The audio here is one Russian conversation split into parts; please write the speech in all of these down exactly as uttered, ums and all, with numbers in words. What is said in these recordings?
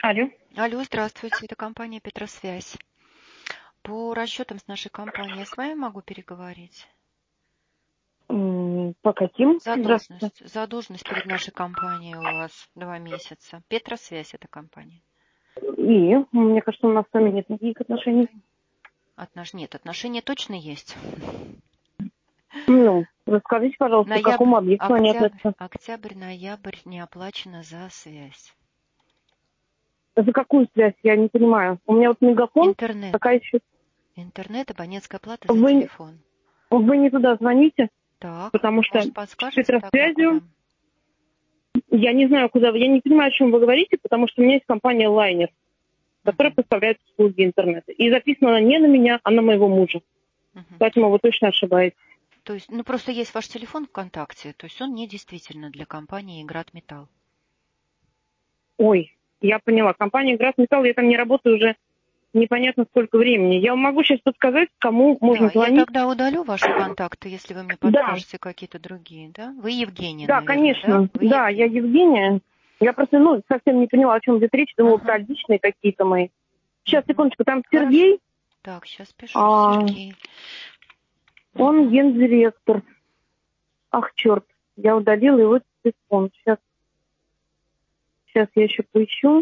Алло. Алло, здравствуйте, это компания Петросвязь. По расчетам с нашей компанией с вами могу переговорить? М, По каким? Здравствуйте. Задолженность, задолженность перед нашей компанией у вас два месяца. Петросвязь это компания. И, мне кажется, у нас с вами нет никаких отношений. Отнош... Нет, отношения точно есть. Ну, расскажите, пожалуйста, к Ноябрь, какому объекту они октябрь, относятся? октябрь, ноябрь не оплачено за связь. За какую связь, я не понимаю. У меня вот мегафон, Интернет. такая еще... Интернет, абонентская плата за Вы, телефон. вы не туда звоните, Так, потому что может, с подскажете тогда, Петросвязью куда? я не знаю, куда вы... Я не понимаю, о чем вы говорите, потому что у меня есть компания Лайнер, которая Мгм, поставляет услуги интернета. И записана она не на меня, а на моего мужа. мгм. Поэтому вы точно ошибаетесь. То есть, ну просто есть ваш телефон ВКонтакте, то есть он не действительно для компании Играт Металл. Ой, я поняла. Компания «Грасметалл», я там не работаю уже непонятно сколько времени. Я вам могу сейчас подсказать, кому можно Да, я звонить. тогда удалю ваши контакты, если вы мне Да, подскажете какие-то другие, да? Вы Евгения, да, наверное, да? конечно. Вы Да, я Евгения. Евгения. Я просто, ну, совсем не поняла, о чем идет речь. Думала, Ага. про личные какие-то мои. Сейчас, Мгм. секундочку, там Хорошо. Сергей, Так, сейчас пишу. а, Сергей. он Мгм. гендиректор. Ах, черт, я удалила его телефон. Сейчас, сейчас я еще поищу.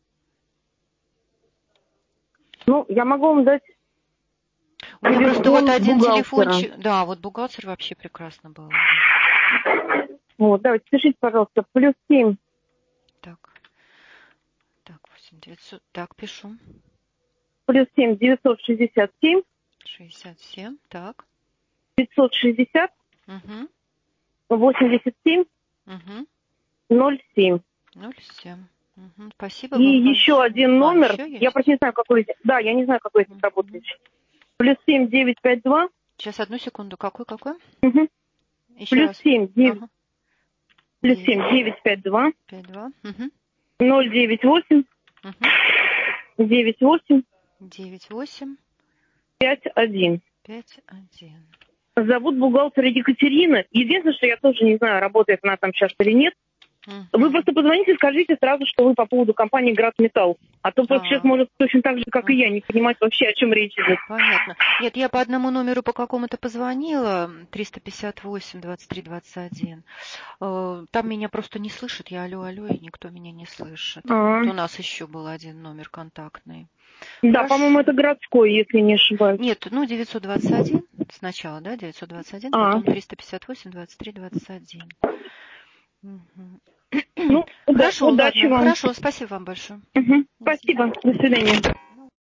Ну, я могу вам дать У меня просто вот телефон один бухгалтера. телефончик. Да, вот бухгалтер вообще прекрасно был. Вот, давайте, пишите, пожалуйста, плюс семь, Так, так, восемь девятьсот. Так, пишу. плюс семь девятьсот шестьдесят семь, шестьдесят семь. Так. пятьсот шестьдесят, Угу. восемьдесят семь, Угу. ноль семь. ноль семь. Угу. Спасибо И вам еще большое. один А, номер, еще я есть? просто не знаю, какой, да, я не знаю, какой из них работает. Мгм. Плюс семь девять пять два, Сейчас, одну секунду. Какой, какой? угу. Еще Плюс раз. семь девять, Ага. плюс семь девять, девять пять два, пять, два. Угу. ноль девять восемь, Угу. девять восемь, девять, восемь, пять один. пять, один. Зовут бухгалтера Екатерина. Единственное, что я тоже не знаю, работает она там сейчас или нет. Вы Угу. просто позвоните, скажите сразу, что вы по поводу компании «Грасметалл». А то просто сейчас Так. может точно так же, как и я, Угу. не понимать вообще, о чем речь идет. Понятно. Нет, я по одному номеру по какому-то позвонила, триста пятьдесят восемь, двадцать три, двадцать один. Э, Там меня просто не слышат, я алло, алло, и никто меня не слышит. А, Вот у нас еще был один номер контактный. да, по-моему, Хорошо. это городской, если не ошибаюсь. Нет, ну девятьсот двадцать один сначала, да, девятьсот двадцать один, А, потом триста пятьдесят восемь, двадцать три, двадцать один. Мгм. ну, уда- Хорошо, удачи ладно, вам. хорошо, спасибо вам большое. Мгм. До Спасибо. свидания. До свидания.